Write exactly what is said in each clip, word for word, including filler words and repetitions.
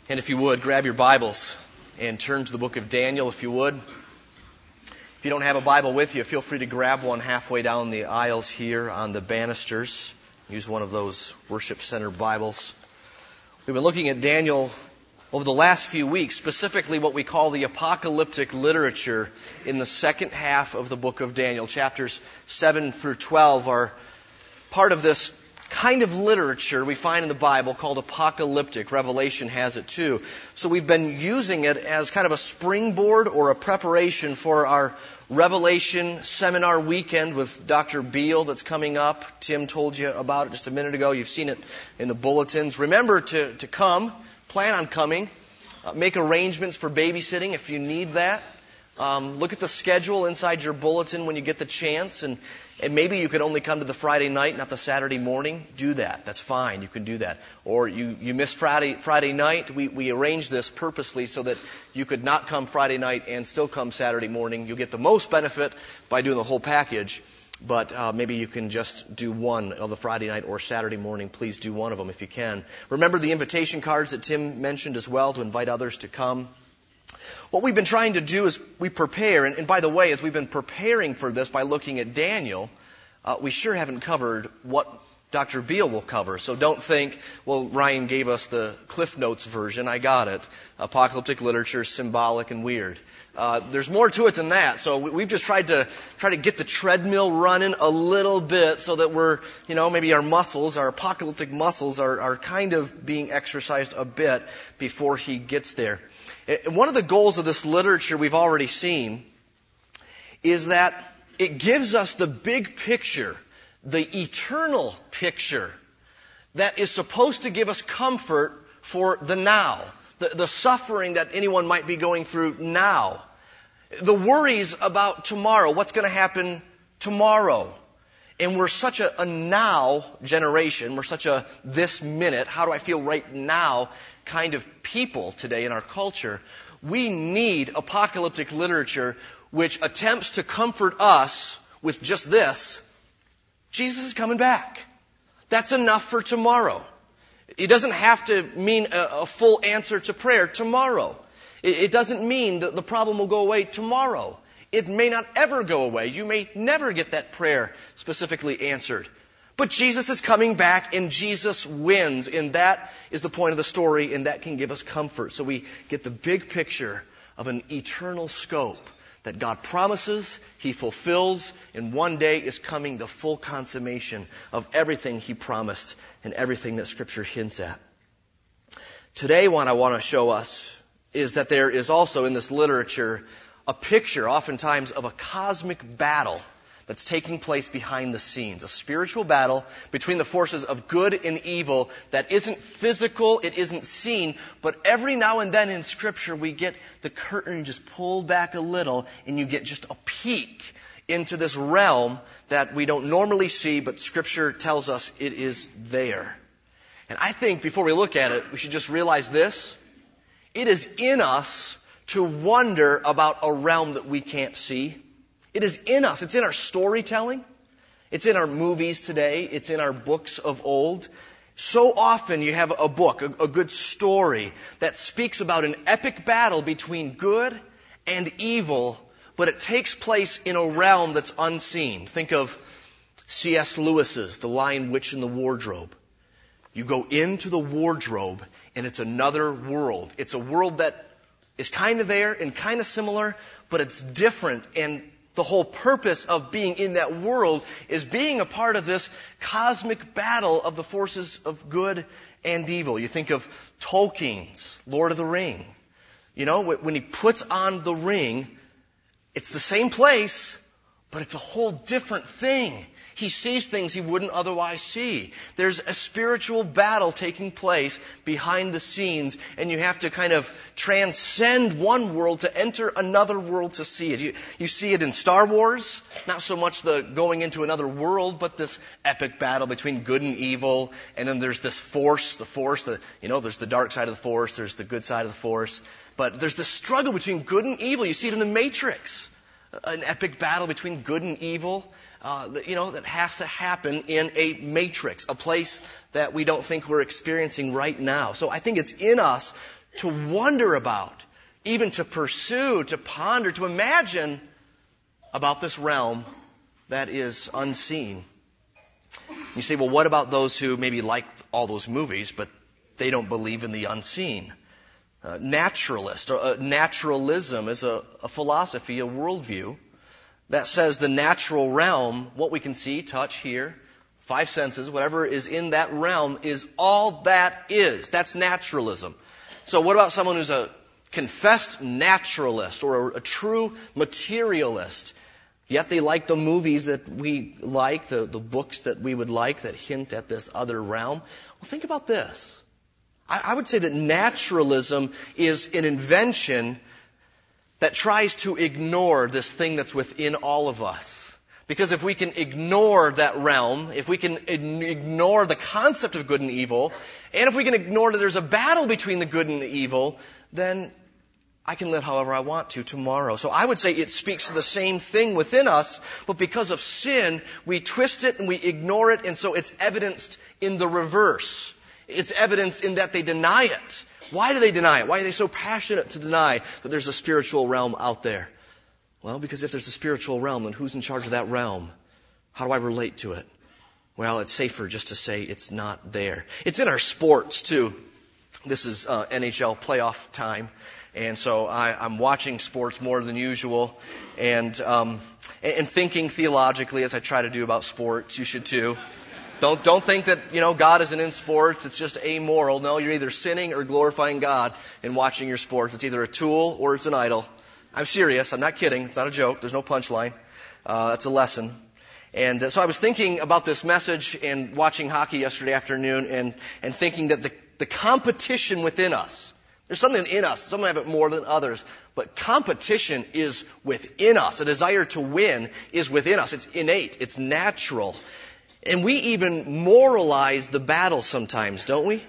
And if you would, grab your Bibles and turn to the book of Daniel, if you would. If you don't have a Bible with you, feel free to grab one halfway down the aisles here on the banisters. Use one of those worship center Bibles. We've been looking at Daniel over the last few weeks, specifically what we call the apocalyptic literature in the second half of the book of Daniel. Chapters seven through twelve are part of this kind of literature we find in the Bible called apocalyptic. Revelation has it too. So we've been using it as kind of a springboard or a preparation for our Revelation seminar weekend with Doctor Beal that's coming up. Tim told you about it just a minute ago. You've seen it in the bulletins. Remember to, to come. Plan on coming. Uh, make arrangements for babysitting if you need that. Um, look at the schedule inside your bulletin when you get the chance, and, and maybe you could only come to the Friday night, not the Saturday morning. Do that. That's fine. You can do that. Or you, you miss Friday Friday night. We, we arranged this purposely so that you could not come Friday night and still come Saturday morning. You'll get the most benefit by doing the whole package, but uh, maybe you can just do one of the Friday night or Saturday morning. Please do one of them if you can. Remember the invitation cards that Tim mentioned as well to invite others to come. What we've been trying to do is we prepare, and, and by the way, as we've been preparing for this by looking at Daniel, uh, we sure haven't covered what Doctor Beal will cover. So don't think, well, Ryan gave us the Cliff Notes version. I got it. Apocalyptic literature, symbolic and weird. Uh, there's more to it than that. So we, we've just tried to try to get the treadmill running a little bit so that we're, you know, maybe our muscles, our apocalyptic muscles are, are kind of being exercised a bit before he gets there. One of the goals of this literature we've already seen is that it gives us the big picture, the eternal picture that is supposed to give us comfort for the now, the, the suffering that anyone might be going through now, the worries about tomorrow, what's going to happen tomorrow. And we're such a, a now generation, we're such a this minute, how do I feel right now kind of people today in our culture. We need apocalyptic literature which attempts to comfort us with just this: Jesus is coming back. That's enough for tomorrow. It doesn't have to mean a, a full answer to prayer tomorrow. It, it doesn't mean that the problem will go away tomorrow. It may not ever go away. You may never get that prayer specifically answered. But Jesus is coming back, and Jesus wins. And that is the point of the story, and that can give us comfort. So we get the big picture of an eternal scope that God promises, He fulfills, and one day is coming the full consummation of everything He promised and everything that Scripture hints at. Today, what I want to show us is that there is also in this literature a picture, oftentimes, of a cosmic battle that's taking place behind the scenes. A spiritual battle between the forces of good and evil that isn't physical, it isn't seen, but every now and then in Scripture we get the curtain just pulled back a little and you get just a peek into this realm that we don't normally see, but Scripture tells us it is there. And I think before we look at it, we should just realize this: it is in us to wonder about a realm that we can't see. It is in us. It's in our storytelling. It's in our movies today. It's in our books of old. So often you have a book, a, a good story that speaks about an epic battle between good and evil, but it takes place in a realm that's unseen. Think of C S Lewis's The Lion, Witch, and the Wardrobe. You go into the wardrobe and it's another world. It's a world that is kind of there and kind of similar, but it's different. And the whole purpose of being in that world is being a part of this cosmic battle of the forces of good and evil. You think of Tolkien's Lord of the Ring. You know, when he puts on the ring, it's the same place, but it's a whole different thing. He sees things he wouldn't otherwise see. There's a spiritual battle taking place behind the scenes, and you have to kind of transcend one world to enter another world to see it. You, you see it in Star Wars, not so much the going into another world, but this epic battle between good and evil. And then there's this force, the force, the, you know, there's the dark side of the force, there's the good side of the force. But there's this struggle between good and evil. You see it in the Matrix, an epic battle between good and evil. Uh, that, you know, that has to happen in a matrix, a place that we don't think we're experiencing right now. So I think it's in us to wonder about, even to pursue, to ponder, to imagine about this realm that is unseen. You say, well, what about those who maybe like all those movies, but they don't believe in the unseen? Uh, naturalist, or uh, naturalism is a, a philosophy, a worldview that says the natural realm, what we can see, touch, hear, five senses, whatever is in that realm is all that is. That's naturalism. So what about someone who's a confessed naturalist or a, a true materialist? Yet they like the movies that we like, the, the books that we would like that hint at this other realm. Well, think about this. I, I would say that naturalism is an invention that tries to ignore this thing that's within all of us. Because if we can ignore that realm, if we can ignore the concept of good and evil, and if we can ignore that there's a battle between the good and the evil, then I can live however I want to tomorrow. So I would say it speaks to the same thing within us, but because of sin, we twist it and we ignore it, and so it's evidenced in the reverse. It's evidenced in that they deny it. Why do they deny it? Why are they so passionate to deny that there's a spiritual realm out there? Well, because if there's a spiritual realm, then who's in charge of that realm? How do I relate to it? Well, it's safer just to say it's not there. It's in our sports, too. This is uh, N H L playoff time. And so I, I'm watching sports more than usual and, um, and thinking theologically as I try to do about sports. You should too. Don't, don't think that, you know, God isn't in sports. It's just amoral. No, you're either sinning or glorifying God in watching your sports. It's either a tool or it's an idol. I'm serious. I'm not kidding. It's not a joke. There's no punchline. Uh, that's a lesson. And uh, so I was thinking about this message and watching hockey yesterday afternoon and, and thinking that the, the competition within us, there's something in us. Some have it more than others. But competition is within us. A desire to win is within us. It's innate. It's natural. And we even moralize the battle sometimes, don't we?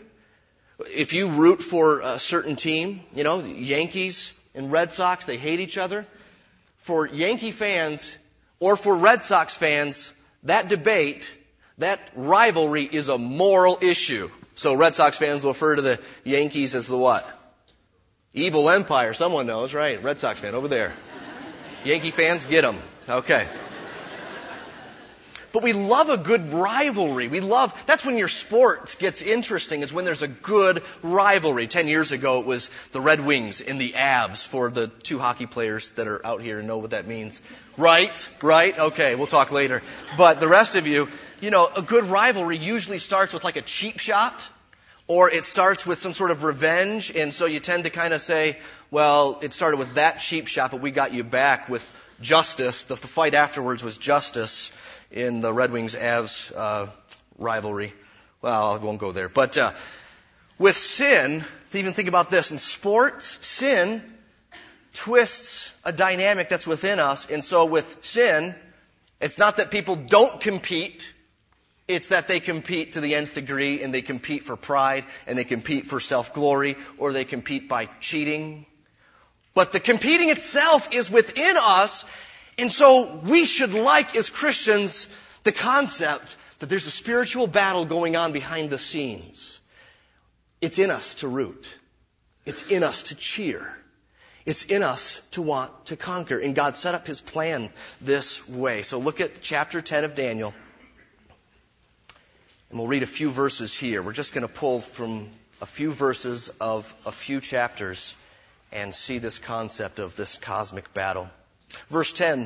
If you root for a certain team, you know, the Yankees and Red Sox, they hate each other. For Yankee fans or for Red Sox fans, that debate, that rivalry is a moral issue. So Red Sox fans will refer to the Yankees as the what? Evil empire. Someone knows, right? Red Sox fan over there. Yankee fans, get them. Okay. But we love a good rivalry. We love, that's when your sport gets interesting, is when there's a good rivalry. Ten years ago, it was the Red Wings and the Avs for the two hockey players that are out here and know what that means. Right? Right? Okay, we'll talk later. But the rest of you, you know, a good rivalry usually starts with like a cheap shot, or it starts with some sort of revenge, and so you tend to kind of say, well, it started with that cheap shot, but we got you back with justice. The, the fight afterwards was justice in the Red Wings-Avs uh, rivalry. Well, I won't go there. But uh, with sin, to even think about this, in sports, sin twists a dynamic that's within us. And so with sin, it's not that people don't compete. It's that they compete to the nth degree, and they compete for pride, and they compete for self-glory, or they compete by cheating. But the competing itself is within us, and so we should like, as Christians, the concept that there's a spiritual battle going on behind the scenes. It's in us to root. It's in us to cheer. It's in us to want to conquer. And God set up His plan this way. So look at chapter ten of Daniel. And we'll read a few verses here. We're just going to pull from a few verses of a few chapters and see this concept of this cosmic battle. Verse ten.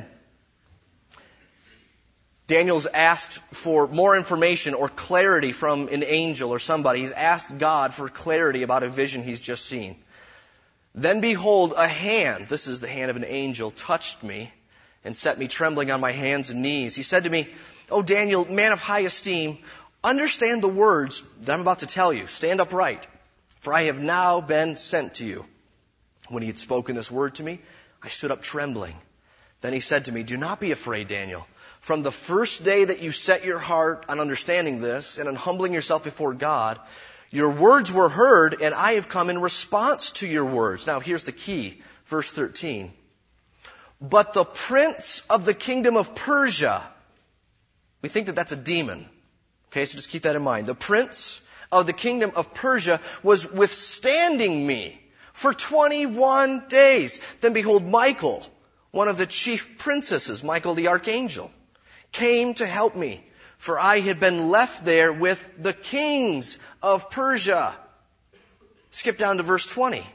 Daniel's asked for more information or clarity from an angel or somebody. He's asked God for clarity about a vision he's just seen. Then behold, a hand, this is the hand of an angel, touched me and set me trembling on my hands and knees. He said to me, "O Daniel, man of high esteem, understand the words that I'm about to tell you. Stand upright, for I have now been sent to you." When he had spoken this word to me, I stood up trembling. Then he said to me, "Do not be afraid, Daniel. From the first day that you set your heart on understanding this and on humbling yourself before God, your words were heard, and I have come in response to your words." Now here's the key, verse thirteen. "But the prince of the kingdom of Persia," we think that that's a demon. Okay, so just keep that in mind. "The prince of the kingdom of Persia was withstanding me for twenty-one days. Then behold, Michael, one of the chief princesses, Michael the archangel, came to help me, for I had been left there with the kings of Persia. Skip down to verse twenty.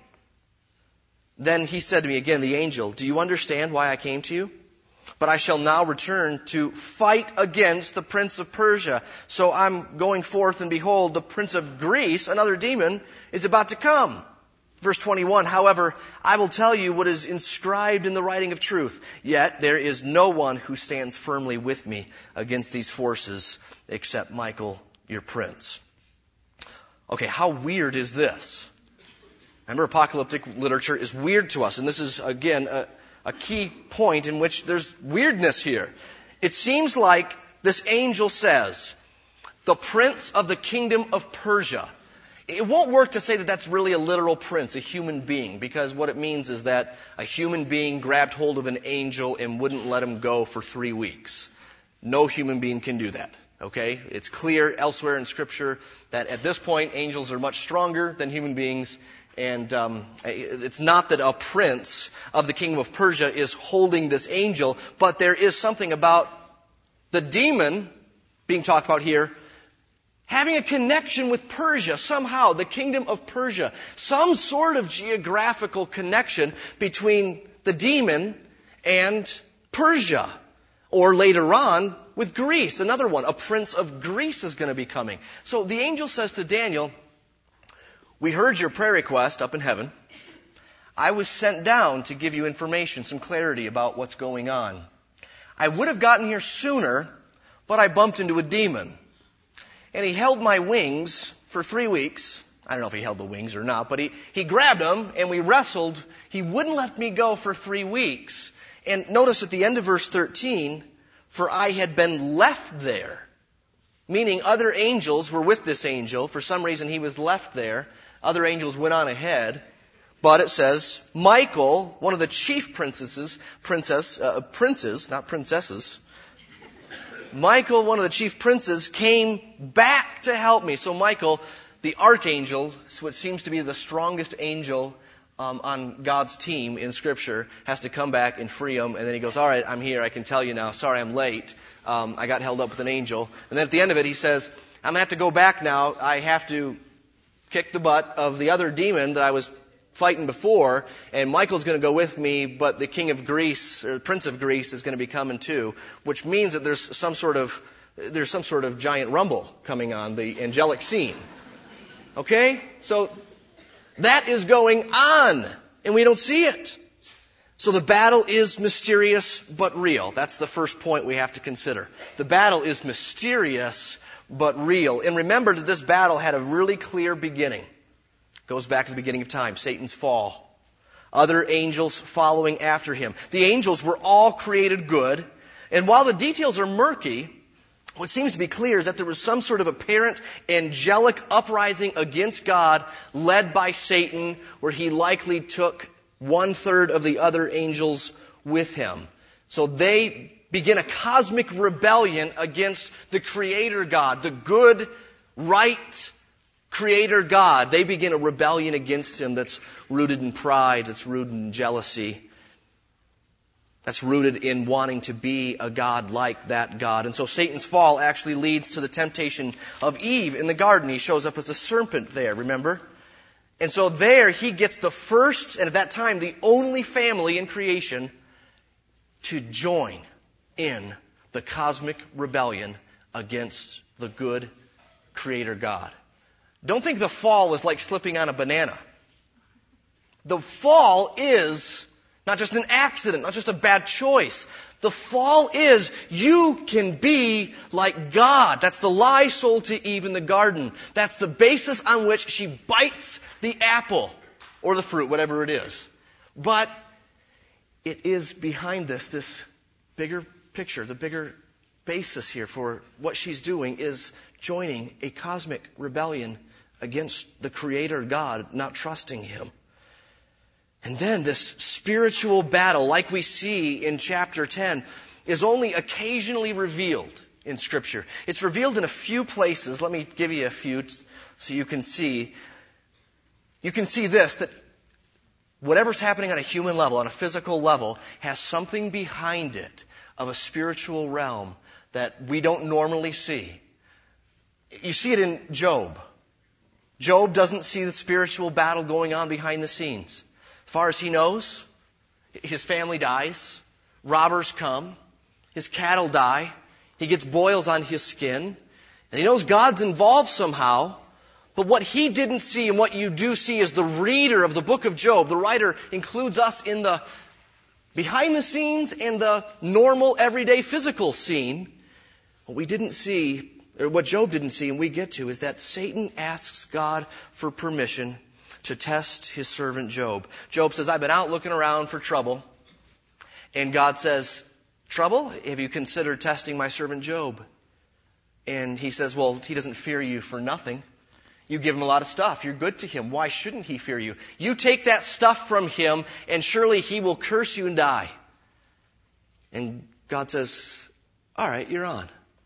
Then he said to me again, the angel, do you understand why I came to you? But I shall now return to fight against the prince of Persia. So I'm going forth, and behold, the prince of Greece, another demon, is about to come. Verse twenty-one, however, I will tell you what is inscribed in the writing of truth. Yet there is no one who stands firmly with me against these forces except Michael, your prince. Okay, how weird is this? Remember, apocalyptic literature is weird to us, and this is, again, a, a key point in which there's weirdness here. It seems like this angel says, the prince of the kingdom of Persia. It won't work to say that that's really a literal prince, a human being, because what it means is that a human being grabbed hold of an angel and wouldn't let him go for three weeks. No human being can do that. Okay? It's clear elsewhere in Scripture that at this point, angels are much stronger than human beings. And um, it's not that a prince of the kingdom of Persia is holding this angel, but there is something about the demon being talked about here having a connection with Persia somehow, the kingdom of Persia. Some sort of geographical connection between the demon and Persia. Or later on, with Greece, another one. A prince of Greece is going to be coming. So the angel says to Daniel, we heard your prayer request up in heaven. I was sent down to give you information, some clarity about what's going on. I would have gotten here sooner, but I bumped into a demon. And he held my wings for three weeks. I don't know if he held the wings or not, but he, he grabbed them and we wrestled. He wouldn't let me go for three weeks. And notice at the end of verse thirteen, for I had been left there. Meaning other angels were with this angel. For some reason he was left there. Other angels went on ahead. But it says, Michael, one of the chief princesses, princess, uh, princes, not princesses, Michael, one of the chief princes, came back to help me. So Michael, the archangel, what seems to be the strongest angel um, on God's team in Scripture, has to come back and free him. And then he goes, all right, I'm here. I can tell you now. Sorry, I'm late. Um, I got held up with an angel. And then at the end of it, he says, I'm going to have to go back now. I have to kick the butt of the other demon that I was fighting before, and Michael's going to go with me, but the king of Greece, or the prince of Greece, is going to be coming too, which means that there's some sort of there's some sort of giant rumble coming on, the angelic scene. Okay? So that is going on, and we don't see it. So the battle is mysterious but real. That's the first point we have to consider. The battle is mysterious but real. And remember that this battle had a really clear beginning. Goes back to the beginning of time, Satan's fall. Other angels following after him. The angels were all created good. And while the details are murky, what seems to be clear is that there was some sort of apparent angelic uprising against God led by Satan, where he likely took one third of the other angels with him. So they begin a cosmic rebellion against the Creator God, the good, right Creator God. They begin a rebellion against him that's rooted in pride, that's rooted in jealousy, that's rooted in wanting to be a God like that God. And so Satan's fall actually leads to the temptation of Eve in the garden. He shows up as a serpent there, remember? And so there he gets the first, and at that time the only family in creation to join in the cosmic rebellion against the good Creator God. Don't think the fall is like slipping on a banana. The fall is not just an accident, not just a bad choice. The fall is you can be like God. That's the lie sold to Eve in the garden. That's the basis on which she bites the apple or the fruit, whatever it is. But it is behind this, this bigger picture, the bigger basis here for what she's doing is joining a cosmic rebellion against the Creator God, not trusting Him. And then this spiritual battle, like we see in chapter ten, is only occasionally revealed in Scripture. It's revealed in a few places. Let me give you a few so you can see. You can see this, that whatever's happening on a human level, on a physical level, has something behind it of a spiritual realm that we don't normally see. You see it in Job. Job doesn't see the spiritual battle going on behind the scenes. As far as he knows, his family dies, robbers come, his cattle die, he gets boils on his skin, and he knows God's involved somehow. But what he didn't see and what you do see as the reader of the book of Job, the writer includes us in the behind the scenes and the normal, everyday, physical scene. What we didn't see, or what Job didn't see and we get to, is that Satan asks God for permission to test his servant Job. Job says, I've been out looking around for trouble. And God says, trouble? Have you considered testing my servant Job? And he says, well, he doesn't fear you for nothing. You give him a lot of stuff. You're good to him. Why shouldn't he fear you? You take that stuff from him, and surely he will curse you and die. And God says, all right, you're on.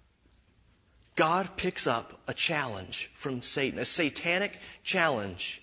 God picks up a challenge from Satan, a satanic challenge.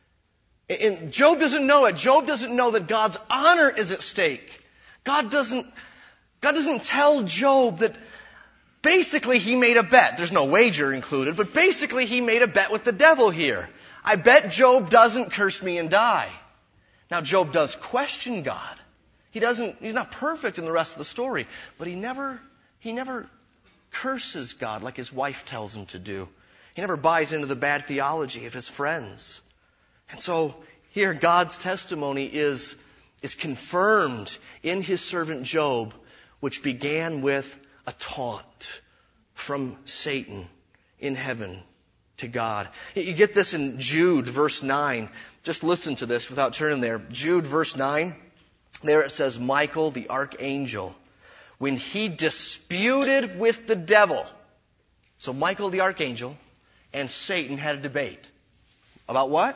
And Job doesn't know it. Job doesn't know that God's honor is at stake. God doesn't, God doesn't tell Job that basically he made a bet. There's no wager included, but basically he made a bet with the devil here. I bet Job doesn't curse me and die. Now Job does question God. He doesn't, he's not perfect in the rest of the story, but he never, he never curses God like his wife tells him to do. He never buys into the bad theology of his friends. And so here God's testimony is, is confirmed in his servant Job, which began with a taunt from Satan in heaven to God. You get this in Jude verse nine. Just listen to this without turning there. Jude verse nine. There it says, Michael the archangel, when he disputed with the devil. So Michael the archangel and Satan had a debate. About what?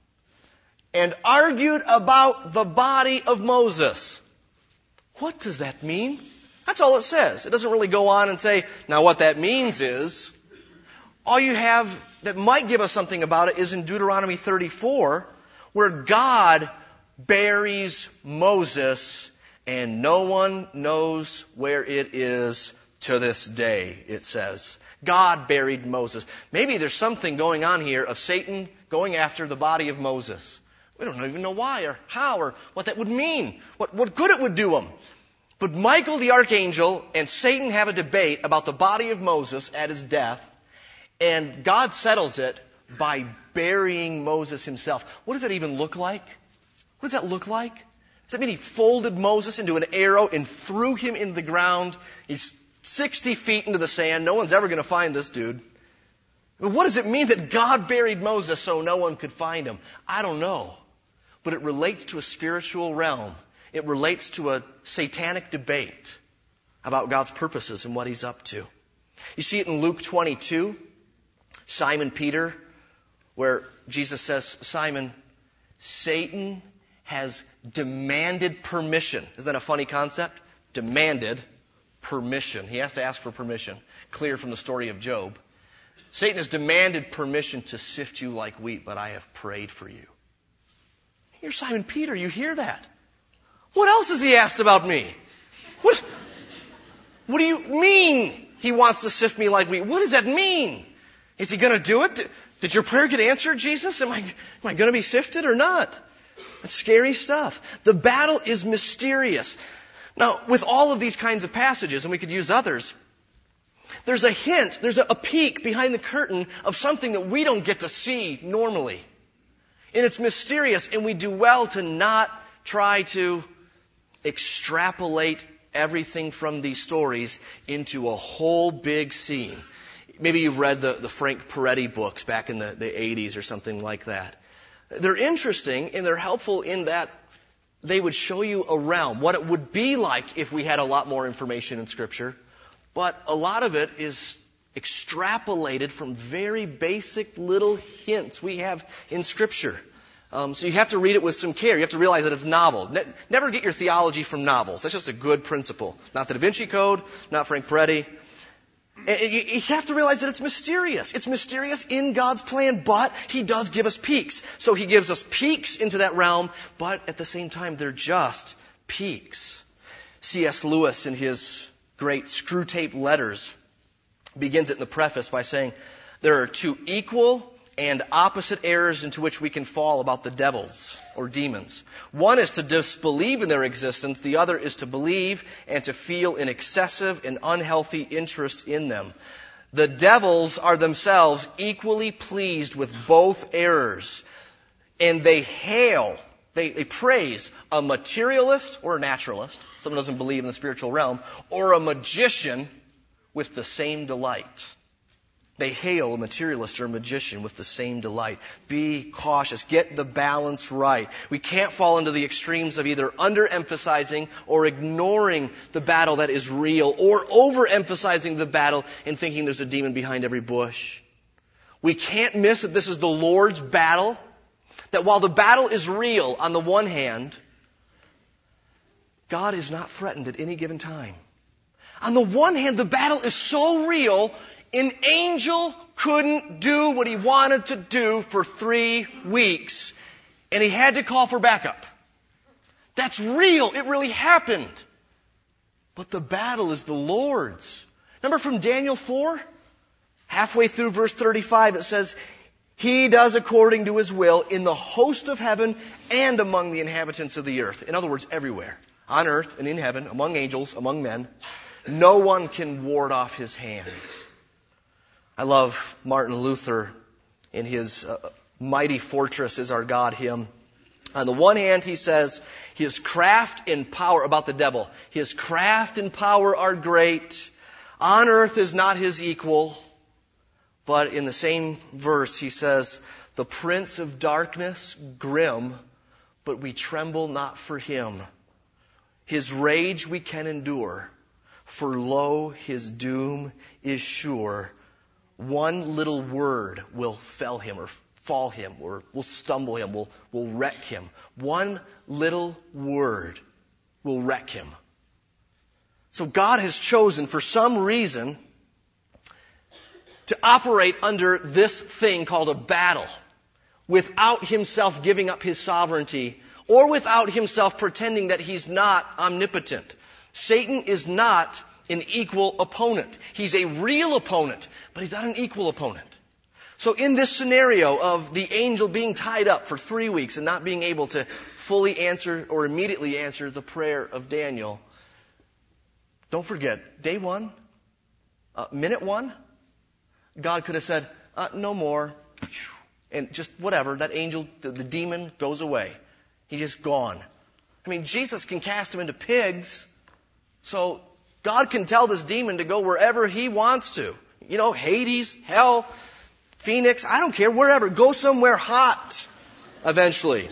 And argued about the body of Moses. What does that mean? That's all it says. It doesn't really go on and say, now what that means is, all you have that might give us something about it is in Deuteronomy thirty-four, where God buries Moses and no one knows where it is to this day, it says. God buried Moses. Maybe there's something going on here of Satan going after the body of Moses. We don't even know why or how or what that would mean, what, what good it would do him. But Michael the archangel and Satan have a debate about the body of Moses at his death, and God settles it by burying Moses himself. What does that even look like? What does that look like? Does that mean he folded Moses into an arrow and threw him into the ground? He's sixty feet into the sand. No one's ever going to find this dude. What does it mean that God buried Moses so no one could find him? I don't know. But it relates to a spiritual realm. It relates to a satanic debate about God's purposes and what he's up to. You see it in Luke twenty-two, Simon Peter, where Jesus says, Simon, Satan has demanded permission. Isn't that a funny concept? Demanded permission. He has to ask for permission. Clear from the story of Job. Satan has demanded permission to sift you like wheat, but I have prayed for you. You're Simon Peter, you hear that? What else has he asked about me? What, what do you mean he wants to sift me like wheat? What does that mean? Is he going to do it? Did your prayer get answered, Jesus? Am I, am I going to be sifted or not? That's scary stuff. The battle is mysterious. Now, with all of these kinds of passages, and we could use others, there's a hint, there's a, a peek behind the curtain of something that we don't get to see normally. And it's mysterious, and we do well to not try to extrapolate everything from these stories into a whole big scene. Maybe you've read the, the Frank Peretti books back in the, the eighties or something like that. They're interesting and they're helpful in that they would show you a realm, what it would be like if we had a lot more information in Scripture. But a lot of it is extrapolated from very basic little hints we have in Scripture. Um, so you have to read it with some care. You have to realize that it's novel. Ne- never get your theology from novels. That's just a good principle. Not the Da Vinci Code, not Frank Peretti. You have to realize that it's mysterious. It's mysterious in God's plan, but He does give us peeks. So He gives us peeks into that realm, but at the same time, they're just peeks. C S Lewis, in his great Screwtape Letters, begins it in the preface by saying, there are two equal and opposite errors into which we can fall about the devils or demons. One is to disbelieve in their existence. The other is to believe and to feel an excessive and unhealthy interest in them. The devils are themselves equally pleased with both errors, and they hail, they, they praise a materialist or a naturalist, someone who doesn't believe in the spiritual realm, or a magician with the same delight. They hail a materialist or a magician with the same delight. Be cautious. Get the balance right. We can't fall into the extremes of either underemphasizing or ignoring the battle that is real, or overemphasizing the battle and thinking there's a demon behind every bush. We can't miss that this is the Lord's battle. That while the battle is real on the one hand, God is not threatened at any given time. On the one hand, the battle is so real, an angel couldn't do what he wanted to do for three weeks, and he had to call for backup. That's real. It really happened. But the battle is the Lord's. Remember from Daniel four? Halfway through verse thirty-five, it says, He does according to His will in the host of heaven and among the inhabitants of the earth. In other words, everywhere. On earth and in heaven, among angels, among men. No one can ward off His hand. I love Martin Luther in his uh, Mighty Fortress is Our God hymn. On the one hand, he says, His craft and power, about the devil, His craft and power are great. On earth is not His equal. But in the same verse, he says, the prince of darkness, grim, but we tremble not for him. His rage we can endure, for lo, his doom is sure. One little word will fell him or fall him or will stumble him, will, will wreck him. One little word will wreck him. So God has chosen for some reason to operate under this thing called a battle without Himself giving up His sovereignty or without Himself pretending that He's not omnipotent. Satan is not an equal opponent. He's a real opponent, but he's not an equal opponent. So in this scenario of the angel being tied up for three weeks and not being able to fully answer or immediately answer the prayer of Daniel, don't forget, day one, uh, minute one, God could have said, uh, no more, and just whatever, that angel, the, the demon goes away. He's just gone. I mean, Jesus can cast him into pigs, so God can tell this demon to go wherever He wants to. You know, Hades, hell, Phoenix, I don't care, wherever. Go somewhere hot eventually.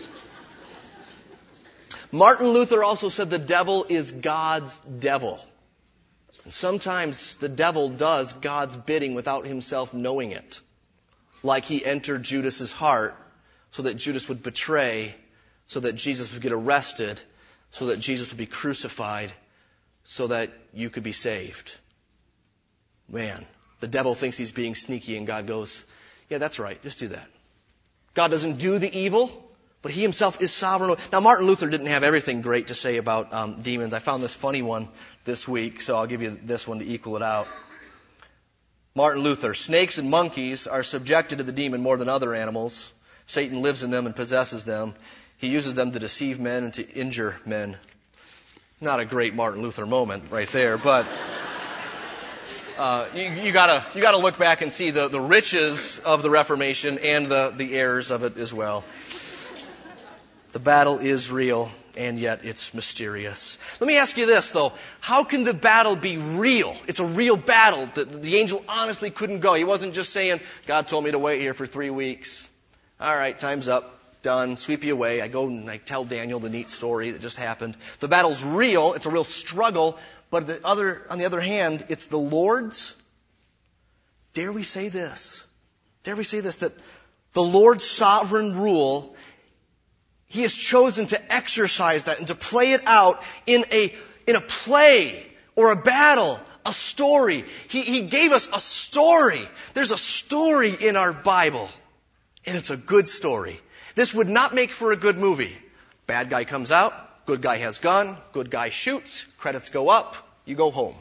Martin Luther also said the devil is God's devil. And sometimes the devil does God's bidding without Himself knowing it. Like he entered Judas's heart so that Judas would betray, so that Jesus would get arrested, so that Jesus would be crucified, so that you could be saved. Man, the devil thinks he's being sneaky, and God goes, yeah, that's right, just do that. God doesn't do the evil, but He Himself is sovereign. Now, Martin Luther didn't have everything great to say about um, demons. I found this funny one this week, so I'll give you this one to equal it out. Martin Luther, snakes and monkeys are subjected to the demon more than other animals. Satan lives in them and possesses them. He uses them to deceive men and to injure men. Not a great Martin Luther moment right there, but uh, you, you gotta you gotta look back and see the, the riches of the Reformation and the, the errors of it as well. The battle is real, and yet it's mysterious. Let me ask you this, though. How can the battle be real? It's a real battle. The, the angel honestly couldn't go. He wasn't just saying, God told me to wait here for three weeks. All right, time's up. Done. Sweep you away. I go and I tell Daniel the neat story that just happened. The battle's real. It's a real struggle. But the other, on the other hand, it's the Lord's. Dare we say this? Dare we say this? That the Lord's sovereign rule, He has chosen to exercise that and to play it out in a, in a play or a battle A story. He, he gave us a story. There's a story in our Bible. And it's a good story. This would not make for a good movie. Bad guy comes out, good guy has gun, good guy shoots, credits go up, you go home.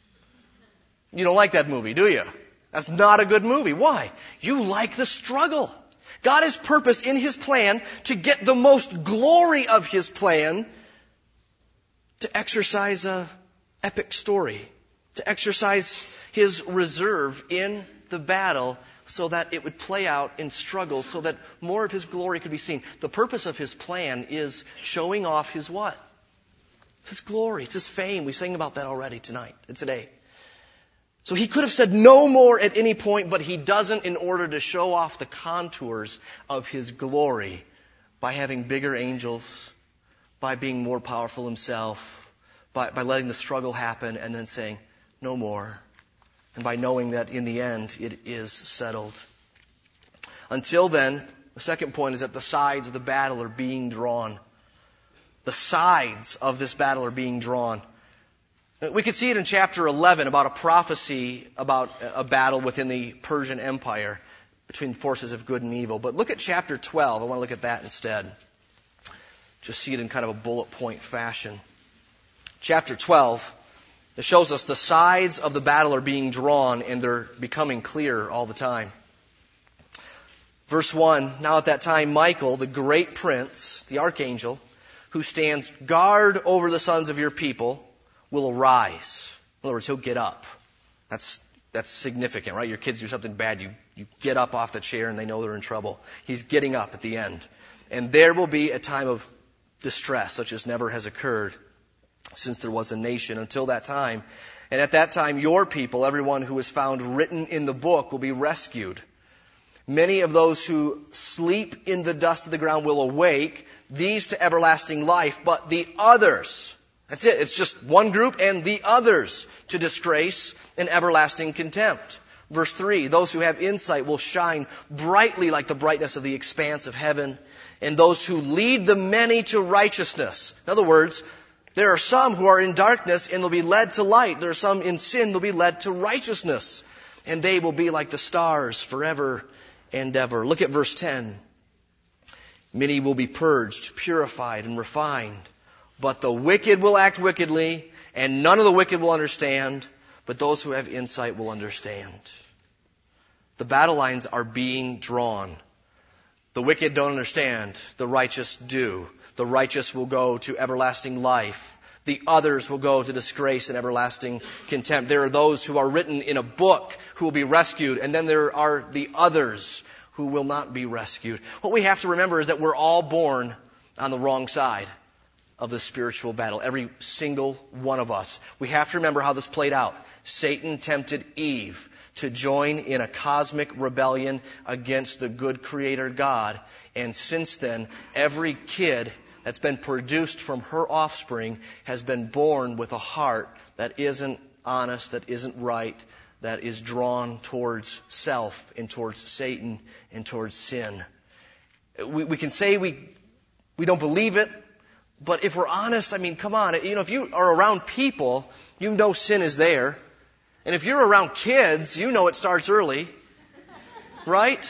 You don't like that movie, do you? That's not a good movie. Why? You like the struggle. God has purposed in His plan to get the most glory of His plan to exercise a epic story, to exercise His reserve in the battle so that it would play out in struggle, so that more of His glory could be seen. The purpose of His plan is showing off His what? It's His glory. It's His fame. We sang about that already tonight and today. So He could have said no more at any point, but He doesn't in order to show off the contours of His glory by having bigger angels, by being more powerful Himself, by, by letting the struggle happen and then saying, no more. And by knowing that in the end it is settled. Until then, the second point is that the sides of the battle are being drawn. The sides of this battle are being drawn. We could see it in chapter eleven about a prophecy about a battle within the Persian Empire between forces of good and evil. But look at chapter twelve. I want to look at that instead. Just see it in kind of a bullet point fashion. Chapter twelve, it shows us the sides of the battle are being drawn and they're becoming clearer all the time. Verse one, now at that time Michael, the great prince, the archangel, who stands guard over the sons of your people, will arise. In other words, he'll get up. That's that's significant, right? Your kids do something bad, you, you get up off the chair and they know they're in trouble. He's getting up at the end. And there will be a time of distress such as never has occurred since there was a nation until that time. And at that time, your people, everyone who is found written in the book, will be rescued. Many of those who sleep in the dust of the ground will awake, these to everlasting life, but the others, that's it, it's just one group, and the others to disgrace and everlasting contempt. Verse three, those who have insight will shine brightly like the brightness of the expanse of heaven, and those who lead the many to righteousness. In other words, there are some who are in darkness and they'll be led to light. There are some in sin, they'll be led to righteousness. And they will be like the stars forever and ever. Look at verse ten. Many will be purged, purified, and refined. But the wicked will act wickedly, and none of the wicked will understand, but those who have insight will understand. The battle lines are being drawn. The wicked don't understand. The righteous do. The righteous will go to everlasting life. The others will go to disgrace and everlasting contempt. There are those who are written in a book who will be rescued, and then there are the others who will not be rescued. What we have to remember is that we're all born on the wrong side of the spiritual battle. Every single one of us. We have to remember how this played out. Satan tempted Eve to join in a cosmic rebellion against the good Creator God. And since then, every kid that's been produced from her offspring has been born with a heart that isn't honest, that isn't right, that is drawn towards self and towards Satan and towards sin. We, we can say we we don't believe it, but if we're honest, I mean, come on, you know, if you are around people, you know sin is there. And if you're around kids, you know it starts early, right?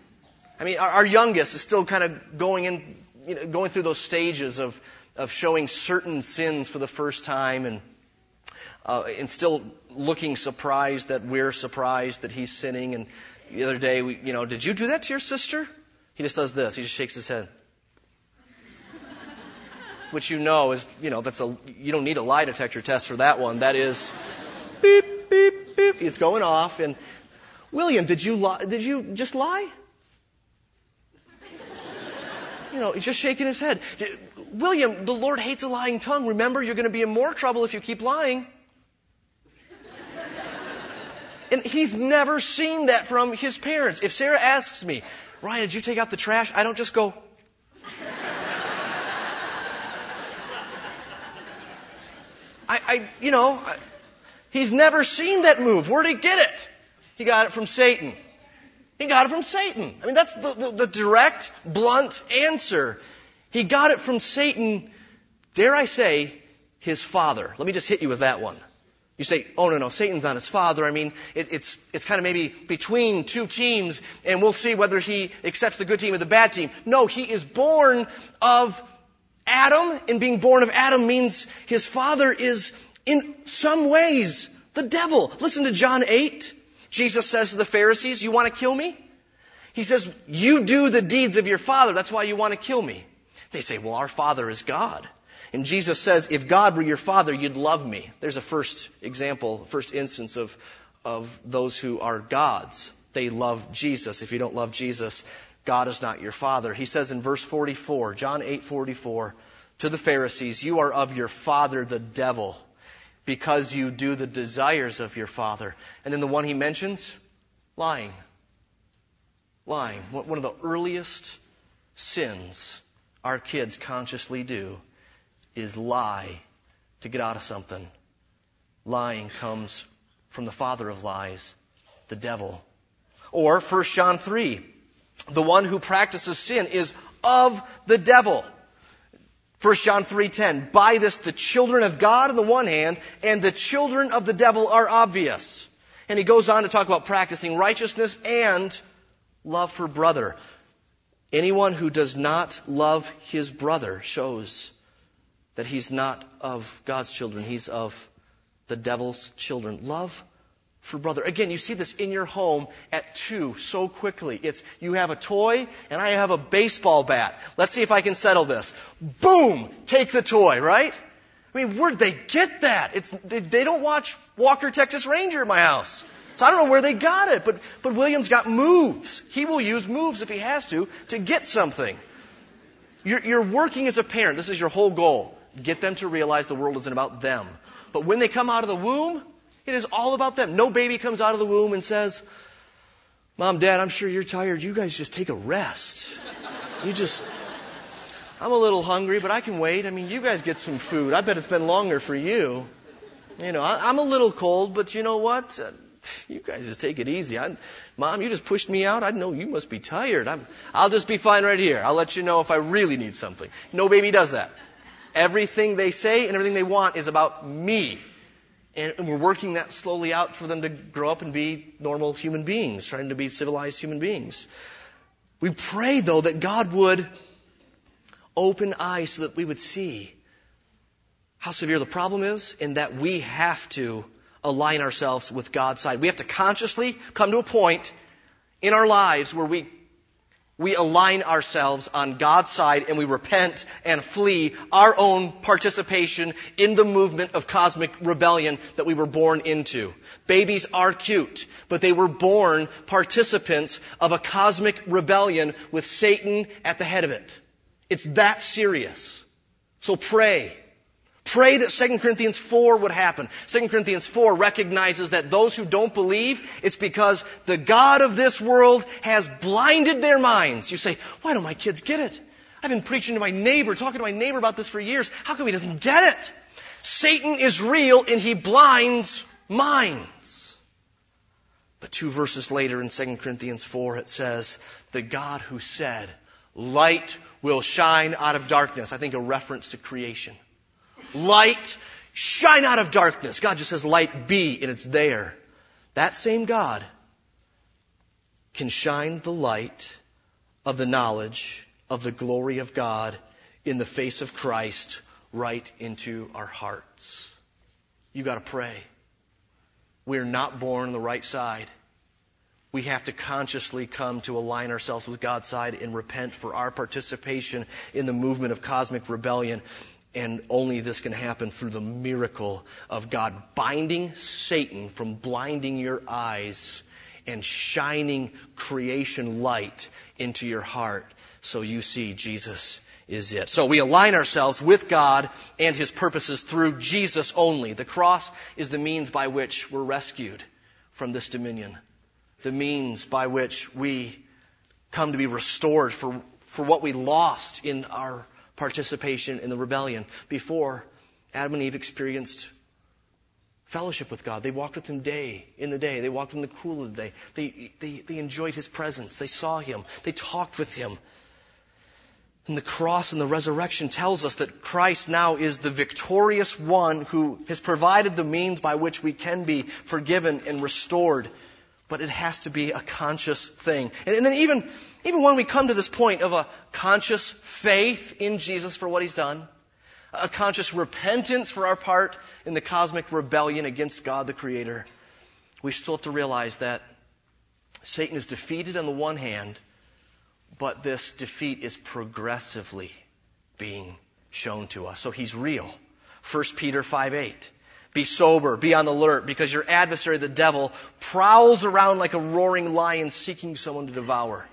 I mean, our, our youngest is still kind of going in, you know, going through those stages of, of showing certain sins for the first time and, uh, and still looking surprised that we're surprised that he's sinning. And the other day, we, you know, did you do that to your sister? He just does this. He just shakes his head. Which you know is, you know, that's a, you don't need a lie detector test for that one. That is beep, beep, beep. It's going off. And William, did you lie? Did you just lie? You know, he's just shaking his head. William, the Lord hates a lying tongue. Remember, you're going to be in more trouble if you keep lying. And he's never seen that from his parents. If Sarah asks me, Ryan, did you take out the trash? I don't just go, I, I, you know, I, he's never seen that move. Where'd he get it? He got it from Satan. He got it from Satan. I mean, that's the, the, the direct, blunt answer. He got it from Satan, dare I say, his father. Let me just hit you with that one. You say, oh, no, no, Satan's not his father. I mean, it, it's it's kind of maybe between two teams, and we'll see whether he accepts the good team or the bad team. No, he is born of Adam, and being born of Adam means his father is, in some ways, the devil. Listen to John eight. Jesus says to the Pharisees, you want to kill me? He says, you do the deeds of your father. That's why you want to kill me. They say, well, our father is God. And Jesus says, if God were your father, you'd love me. There's a first example, first instance of, of those who are gods. They love Jesus. If you don't love Jesus, God is not your father. He says in verse forty-four, John eight forty-four, to the Pharisees, you are of your father, the devil, because you do the desires of your father. And then the one he mentions, lying. Lying. One of the earliest sins our kids consciously do is lie to get out of something. Lying comes from the father of lies, the devil. Or First John three, the one who practices sin is of the devil. First John three ten, by this the children of God on the one hand and the children of the devil are obvious. And he goes on to talk about practicing righteousness and love for brother. Anyone who does not love his brother shows that he's not of God's children. He's of the devil's children. Love for brother. Again, you see this in your home at two so quickly. It's you have a toy and I have a baseball bat. Let's see if I can settle this. Boom! Take the toy, right? I mean, where'd they get that? It's they, they don't watch Walker, Texas Ranger at my house. So I don't know where they got it, but, but William's got moves. He will use moves if he has to, to get something. You're, you're working as a parent. This is your whole goal. Get them to realize the world isn't about them. But when they come out of the womb, it is all about them. No baby comes out of the womb and says, Mom, Dad, I'm sure you're tired. You guys just take a rest. You just, I'm a little hungry, but I can wait. I mean, you guys get some food. I bet it's been longer for you. You know, I, I'm a little cold, but you know what? Uh, you guys just take it easy. I, Mom, you just pushed me out. I know you must be tired. I'm, I'll just be fine right here. I'll let you know if I really need something. No baby does that. Everything they say and everything they want is about me. And we're working that slowly out for them to grow up and be normal human beings, trying to be civilized human beings. We pray, though, that God would open eyes so that we would see how severe the problem is and that we have to align ourselves with God's side. We have to consciously come to a point in our lives where we We align ourselves on God's side and we repent and flee our own participation in the movement of cosmic rebellion that we were born into. Babies are cute, but they were born participants of a cosmic rebellion with Satan at the head of it. It's that serious. So pray. Pray that Second Corinthians four would happen. Second Corinthians four recognizes that those who don't believe, it's because the God of this world has blinded their minds. You say, why don't my kids get it? I've been preaching to my neighbor, talking to my neighbor about this for years. How come he doesn't get it? Satan is real and he blinds minds. But two verses later in Second Corinthians four it says, the God who said, light will shine out of darkness. I think a reference to creation. Light, shine out of darkness. God just says, light be, and it's there. That same God can shine the light of the knowledge of the glory of God in the face of Christ right into our hearts. You got to pray. We're not born on the right side. We have to consciously come to align ourselves with God's side and repent for our participation in the movement of cosmic rebellion. And only this can happen through the miracle of God binding Satan from blinding your eyes and shining creation light into your heart so you see Jesus is it. So we align ourselves with God and His purposes through Jesus only. The cross is the means by which we're rescued from this dominion. The means by which we come to be restored for, for what we lost in our participation in the rebellion. Before, Adam and Eve experienced fellowship with God. They walked with Him day in the day. They walked in the cool of the day. They, they, they enjoyed His presence. They saw Him. They talked with Him. And the cross and the resurrection tells us that Christ now is the victorious one who has provided the means by which we can be forgiven and restored. But it has to be a conscious thing. And, and then even, even when we come to this point of a conscious faith in Jesus for what He's done, a conscious repentance for our part in the cosmic rebellion against God the Creator, we still have to realize that Satan is defeated on the one hand, but this defeat is progressively being shown to us. So he's real. First Peter five eight. Be sober, be on the alert, because your adversary, the devil, prowls around like a roaring lion seeking someone to devour.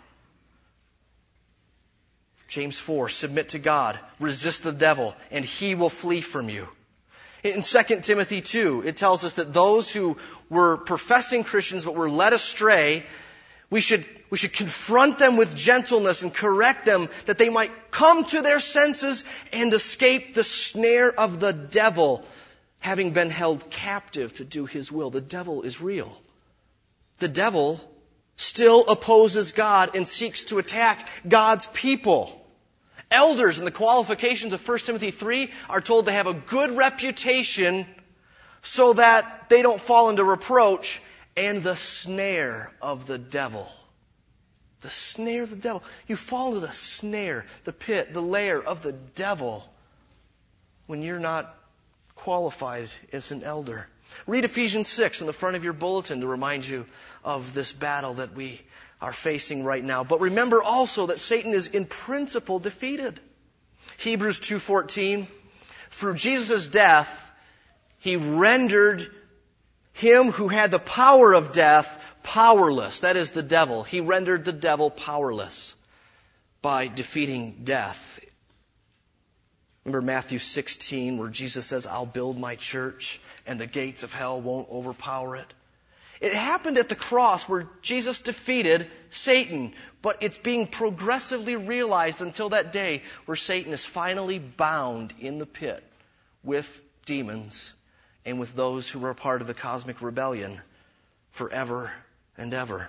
James four, submit to God, resist the devil, and he will flee from you. In Second Timothy two, it tells us that those who were professing Christians but were led astray, we should, we should confront them with gentleness and correct them that they might come to their senses and escape the snare of the devil, having been held captive to do his will. The devil is real. The devil still opposes God and seeks to attack God's people. Elders in the qualifications of First Timothy three are told to have a good reputation so that they don't fall into reproach and the snare of the devil. The snare of the devil. You fall into the snare, the pit, the lair of the devil when you're not qualified as an elder. Read Ephesians six in the front of your bulletin to remind you of this battle that we are facing right now. But remember also that Satan is in principle defeated. Hebrews two fourteen, through Jesus' death, He rendered him who had the power of death powerless. That is the devil. He rendered the devil powerless by defeating death. Remember Matthew sixteen where Jesus says, I'll build my church and the gates of hell won't overpower it. It happened at the cross where Jesus defeated Satan, but it's being progressively realized until that day where Satan is finally bound in the pit with demons and with those who were a part of the cosmic rebellion forever and ever.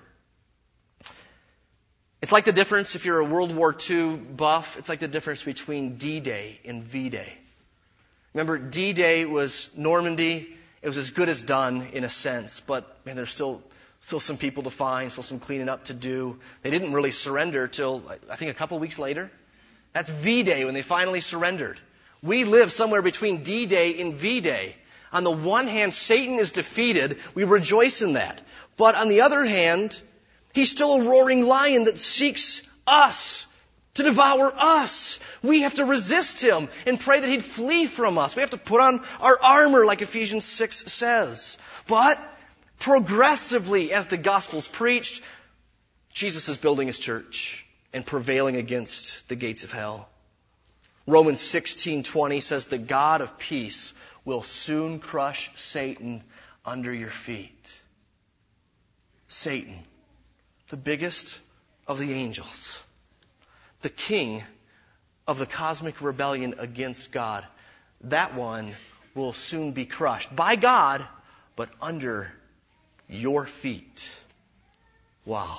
It's like the difference, if you're a World War Two buff, it's like the difference between D-Day and V-Day. Remember, D-Day was Normandy. It was as good as done in a sense, but man, there's still still some people to find, still some cleaning up to do. They didn't really surrender till, I think, a couple weeks later. That's V-Day when they finally surrendered. We live somewhere between D-Day and V-Day. On the one hand, Satan is defeated. We rejoice in that. But on the other hand, he's still a roaring lion that seeks us to devour us. We have to resist him and pray that he'd flee from us. We have to put on our armor like Ephesians six says. But progressively, as the gospel's preached, Jesus is building his church and prevailing against the gates of hell. Romans sixteen twenty says, the God of peace will soon crush Satan under your feet. Satan, the biggest of the angels, the king of the cosmic rebellion against God, that one will soon be crushed by God, but under your feet. Wow.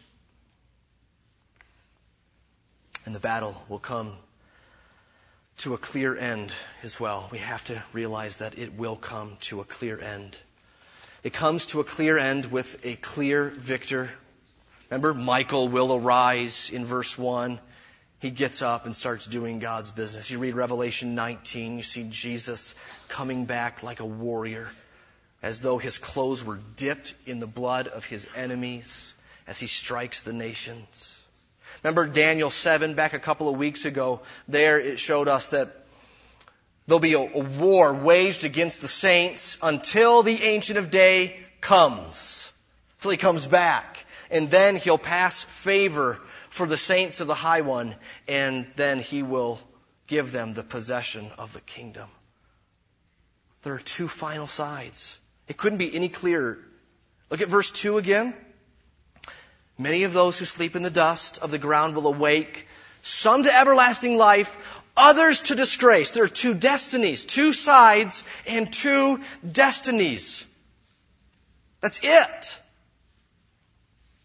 And the battle will come to a clear end as well. We have to realize that it will come to a clear end. It comes to a clear end with a clear victor. Remember, Michael will arise in verse one. He gets up and starts doing God's business. You read Revelation nineteen, you see Jesus coming back like a warrior, as though his clothes were dipped in the blood of his enemies as he strikes the nations. Remember Daniel seven back a couple of weeks ago? There it showed us that there'll be a, a war waged against the saints until the Ancient of Day comes. Until he comes back. And then he'll pass favor for the saints of the High One. And then he will give them the possession of the kingdom. There are two final sides. It couldn't be any clearer. Look at verse two again. Many of those who sleep in the dust of the ground will awake, some to everlasting life, others to disgrace. There are two destinies, two sides, and two destinies. That's it.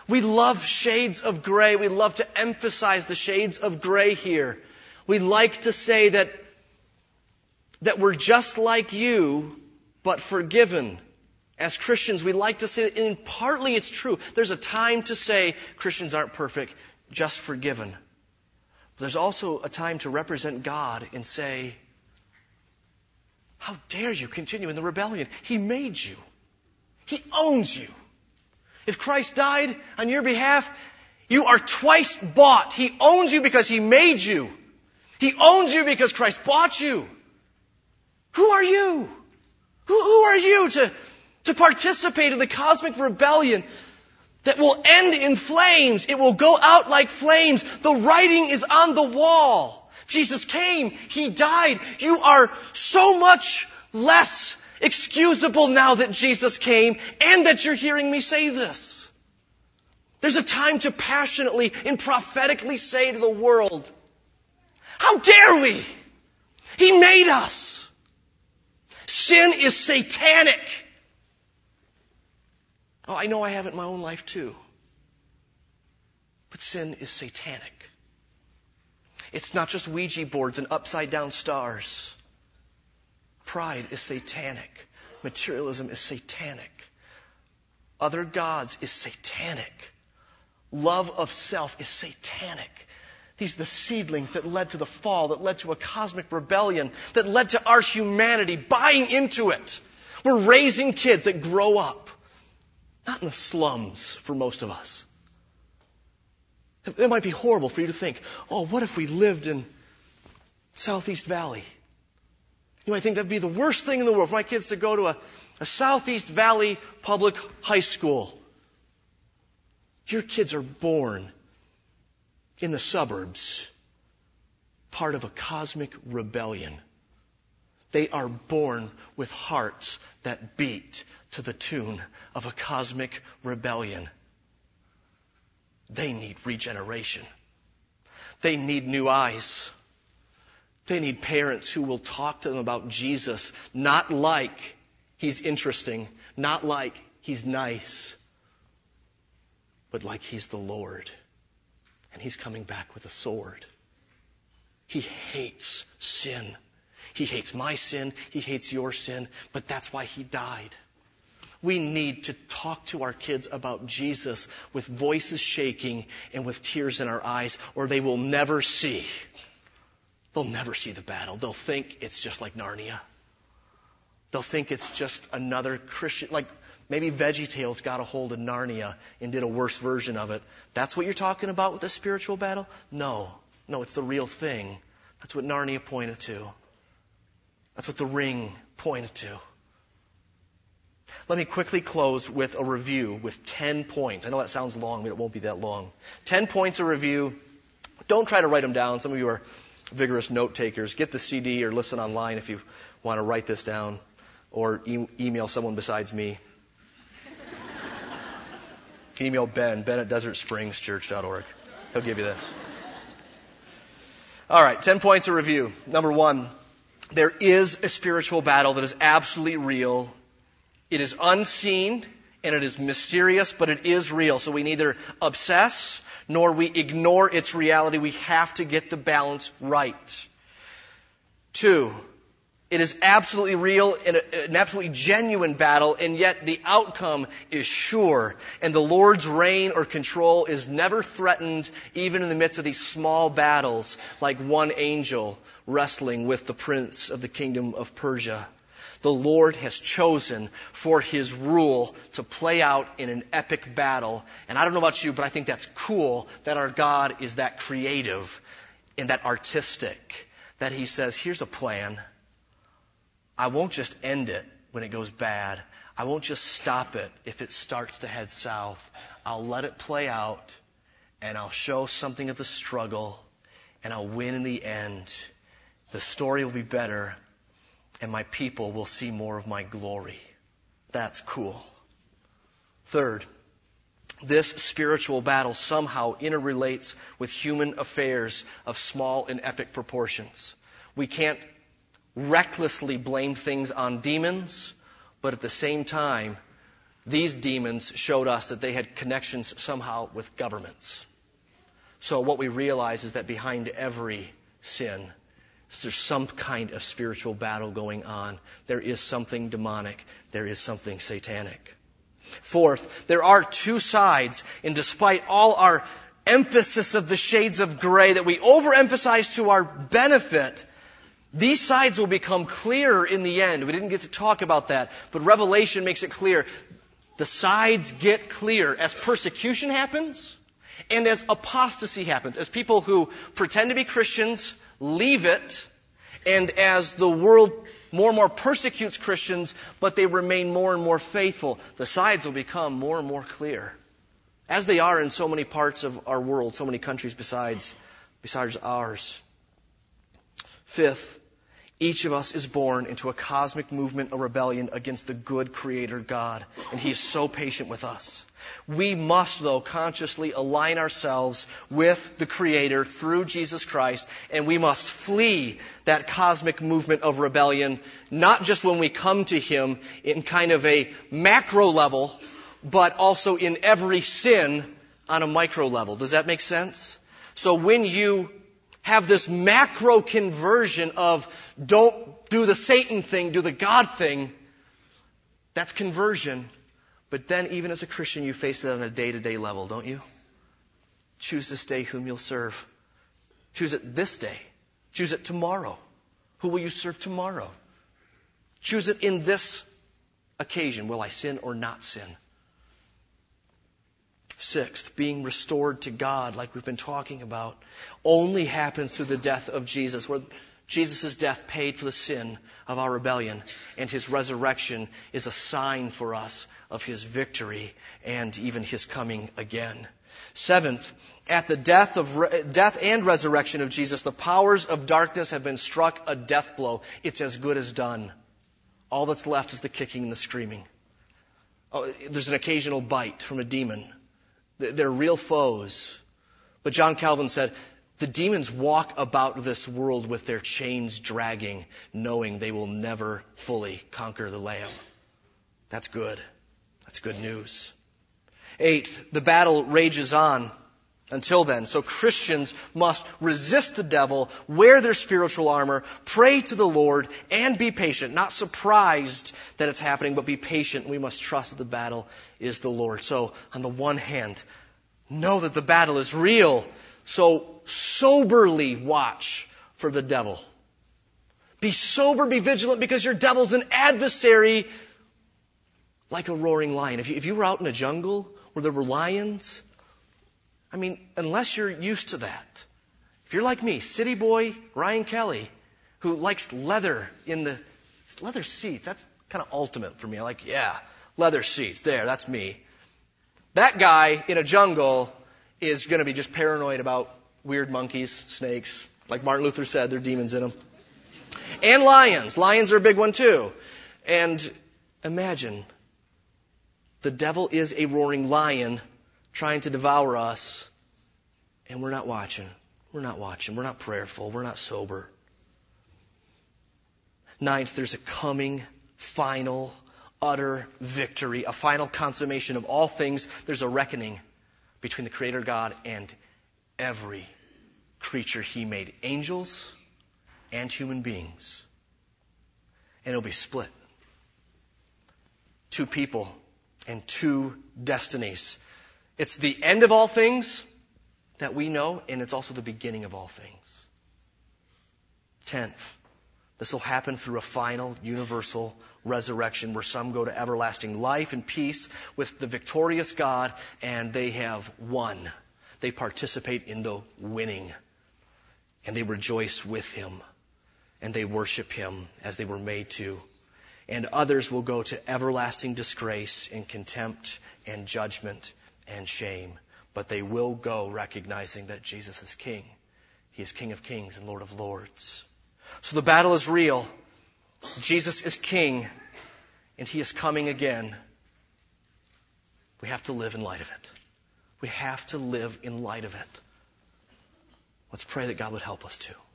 We love shades of gray. We love to emphasize the shades of gray here. We like to say that, that we're just like you, but forgiven. As Christians, we like to say that, and partly it's true. There's a time to say Christians aren't perfect, just forgiven. But there's also a time to represent God and say, how dare you continue in the rebellion? He made you. He owns you. If Christ died on your behalf, you are twice bought. He owns you because He made you. He owns you because Christ bought you. Who are you? Who, who are you to, to participate in the cosmic rebellion that will end in flames? It will go out like flames. The writing is on the wall. Jesus came. He died. You are so much less excusable now that Jesus came and that you're hearing me say this. There's a time to passionately and prophetically say to the world, how dare we? He made us. Sin is satanic. Oh, I know I have it in my own life too. But sin is satanic. It's not just Ouija boards and upside down stars. Pride is satanic. Materialism is satanic. Other gods is satanic. Love of self is satanic. These are the seedlings that led to the fall, that led to a cosmic rebellion, that led to our humanity buying into it. We're raising kids that grow up, not in the slums for most of us. It might be horrible for you to think, oh, what if we lived in Southeast Valley? You might think that'd be the worst thing in the world for my kids to go to a, a Southeast Valley public high school. Your kids are born in the suburbs, part of a cosmic rebellion. They are born with hearts that beat to the tune of a cosmic rebellion. They need regeneration. They need new eyes. They need parents who will talk to them about Jesus, not like He's interesting, not like He's nice, but like He's the Lord. And He's coming back with a sword. He hates sin. He hates my sin. He hates your sin. But that's why He died. We need to talk to our kids about Jesus with voices shaking and with tears in our eyes, or they will never see. They'll never see the battle. They'll think it's just like Narnia. They'll think it's just another Christian, like maybe VeggieTales got a hold of Narnia and did a worse version of it. That's what you're talking about with the spiritual battle? No. No, it's the real thing. That's what Narnia pointed to. That's what the Ring pointed to. Let me quickly close with a review with ten points. I know that sounds long, but it won't be that long. ten points of review. Don't try to write them down. Some of you are vigorous note takers. Get the C D or listen online if you want to write this down, or e- email someone besides me. You can email Ben, Ben at desert springs church dot org. He'll give you that. All right, ten points of review. Number one, there is a spiritual battle that is absolutely real. It is unseen and it is mysterious, but it is real. So we neither obsess nor we ignore its reality. We have to get the balance right. Two, it is absolutely real and an absolutely genuine battle, and yet the outcome is sure. And the Lord's reign or control is never threatened, even in the midst of these small battles, like one angel wrestling with the prince of the kingdom of Persia. The Lord has chosen for His rule to play out in an epic battle. And I don't know about you, but I think that's cool that our God is that creative and that artistic, that He says, here's a plan. I won't just end it when it goes bad. I won't just stop it if it starts to head south. I'll let it play out, and I'll show something of the struggle, and I'll win in the end. The story will be better, and my people will see more of my glory. That's cool. Third, this spiritual battle somehow interrelates with human affairs of small and epic proportions. We can't recklessly blame things on demons, but at the same time, these demons showed us that they had connections somehow with governments. So what we realize is that behind every sin, there's some kind of spiritual battle going on. There is something demonic. There is something satanic. Fourth, there are two sides, and despite all our emphasis of the shades of gray that we overemphasize to our benefit, these sides will become clearer in the end. We didn't get to talk about that, but Revelation makes it clear. The sides get clear as persecution happens and as apostasy happens, as people who pretend to be Christians leave it, and as the world more and more persecutes Christians, but they remain more and more faithful. The sides will become more and more clear, as they are in so many parts of our world, so many countries besides, besides ours. Fifth, each of us is born into a cosmic movement, a rebellion against the good Creator God, and He is so patient with us. We must, though, consciously align ourselves with the Creator through Jesus Christ, and we must flee that cosmic movement of rebellion, not just when we come to Him in kind of a macro level, but also in every sin on a micro level. Does that make sense? So when you have this macro conversion of don't do the Satan thing, do the God thing, that's conversion. But then even as a Christian, you face it on a day-to-day level, don't you? Choose this day whom you'll serve. Choose it this day. Choose it tomorrow. Who will you serve tomorrow? Choose it in this occasion. Will I sin or not sin? Sixth, being restored to God, like we've been talking about, only happens through the death of Jesus, where Jesus' death paid for the sin of our rebellion, and His resurrection is a sign for us of His victory and even His coming again. Seventh, at the death of re- death and resurrection of Jesus, the powers of darkness have been struck a death blow. It's as good as done. All that's left is the kicking and the screaming. Oh, there's an occasional bite from a demon. They're real foes. But John Calvin said, the demons walk about this world with their chains dragging, knowing they will never fully conquer the Lamb. That's good. That's good news. Eighth, the battle rages on until then. So Christians must resist the devil, wear their spiritual armor, pray to the Lord, and be patient. Not surprised that it's happening, but be patient. We must trust that the battle is the Lord. So on the one hand, know that the battle is real. So soberly watch for the devil. Be sober, be vigilant, because your devil's an adversary like a roaring lion. If you, if you were out in a jungle where there were lions, I mean, unless you're used to that. If you're like me, city boy Ryan Kelly, who likes leather in the leather seats, that's kind of ultimate for me. I like, yeah, leather seats. There, that's me. That guy in a jungle is going to be just paranoid about weird monkeys, snakes. Like Martin Luther said, there are demons in them. And lions. Lions are a big one too. And imagine, the devil is a roaring lion trying to devour us, and we're not watching. We're not watching. We're not prayerful. We're not sober. Ninth, there's a coming, final, utter victory, a final consummation of all things. There's a reckoning between the Creator God and every creature He made, angels and human beings. And it'll be split. Two people and two destinies. It's the end of all things that we know, and it's also the beginning of all things. Tenth, this will happen through a final, universal resurrection where some go to everlasting life and peace with the victorious God, and they have won. They participate in the winning, and they rejoice with Him, and they worship Him as they were made to. And others will go to everlasting disgrace and contempt and judgment and shame. But they will go recognizing that Jesus is King. He is King of kings and Lord of lords. So the battle is real. Jesus is King, and He is coming again. We have to live in light of it. We have to live in light of it. Let's pray that God would help us to.